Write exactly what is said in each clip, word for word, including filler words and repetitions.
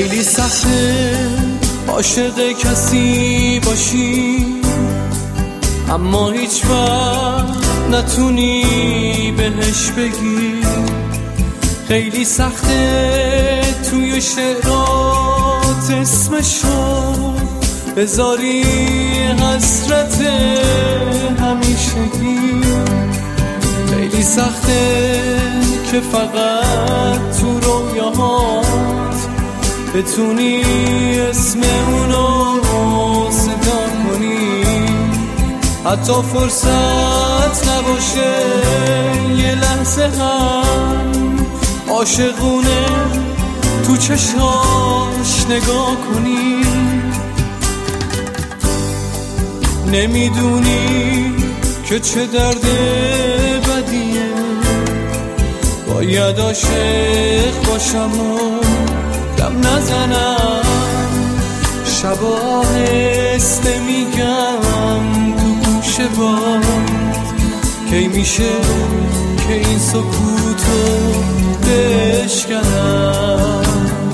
خیلی سخته عاشق کسی باشی اما هیچ وقت نتونی بهش بگی. خیلی سخته توی شعرات اسمشو بذاری حسرت همیشگی. خیلی سخته که فقط تو رویاهات بتونی اسم اونو صدا کنی. حتی فرصت نباشه یه لحظه هم عاشقونه تو چشاش نگاه کنی. نمیدونی که چه درد بدیه باید عاشق باشم و دم نزنم. شب آهسته میگم تو گوش باد کی میشه که این سکوتو بشکنم.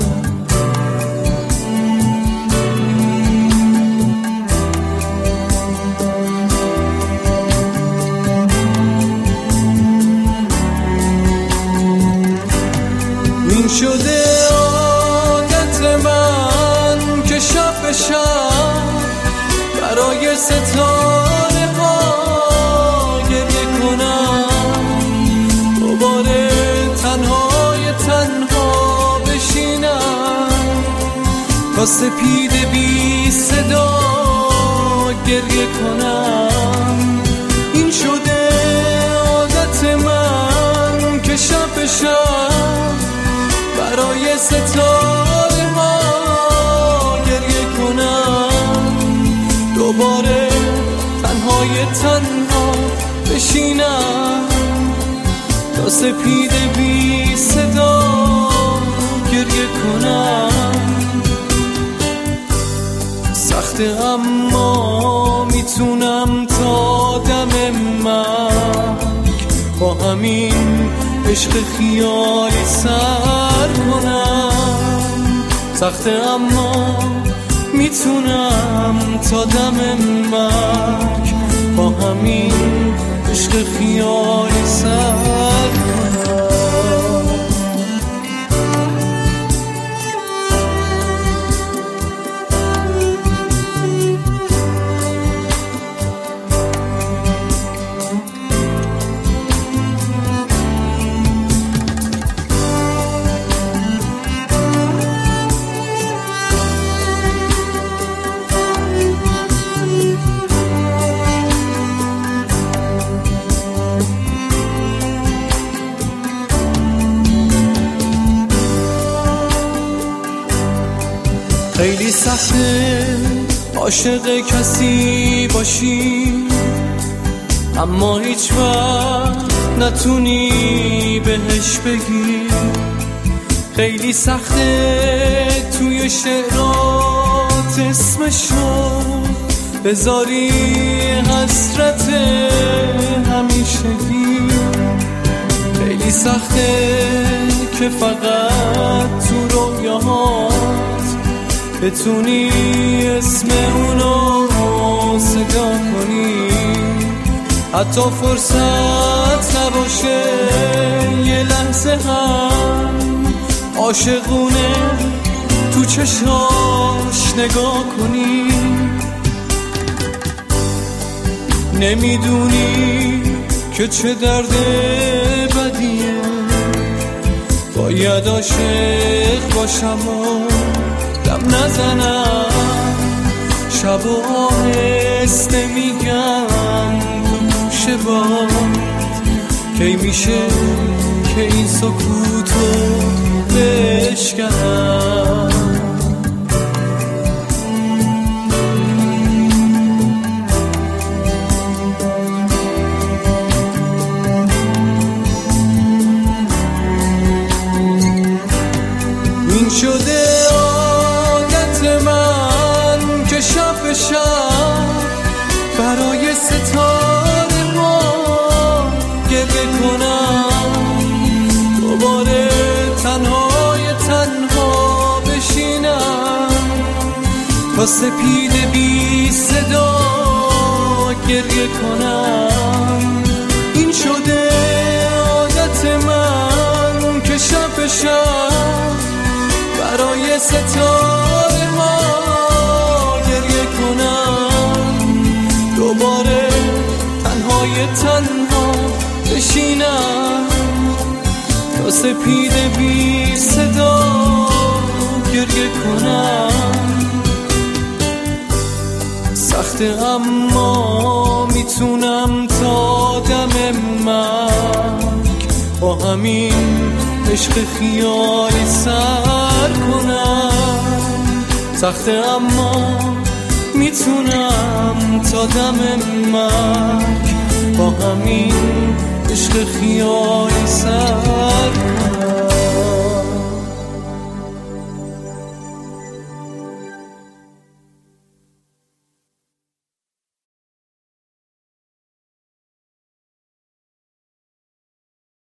این شده عادت من که شب به شب برای ستاره ها گریه کنم. دوباره تنهای تنها بشینم تا سپید بی صدا گریه کنم. این شده عادت من که شب به شب برای ستاره ما گریه کنم. دوباره تنهای تنها بشینم تا سپید بی صدا گریه کنم. سخته اما میتونم تا دم مرگ با همین عشق خیالی سر کنم. سخته اما میتونم تا دم مرگ با همین عشق خیالی سر کنم. خیلی سخته عاشق کسی باشی اما هیچ وقت نتونی بهش بگی. خیلی سخته توی شعرات اسمشو بذاری حسرت همیشگی. خیلی سخته که فقط تو رویاهات بتونی اسم اونو صدا کنی. حتی فرصت نباشه یه لحظه هم عاشقونه تو چشاش نگاه کنی. نمیدونی که چه درد بدیه باید عاشق باشم و دم نزنم. شب و آهسته میگم تو گوش باد کی میشه که این سکوتو بشکنم. این شده عادت من که شب به شب برای ستاره ما گریه کنم. دوباره تنهای تنها بشینم تا سپیده بی صدا گریه کنم. این شده عادت من که شب شب برای ستاره ها گریه کنم. دوباره تنهای تنها بشینم تا سپیده بی صدا گریه کنم. سخته اما میتونم تا دم مرگ با همین عشق خیالی سر کنم. سخته اما میتونم تا دم مرگ با همین عشق خیالی سر کنم.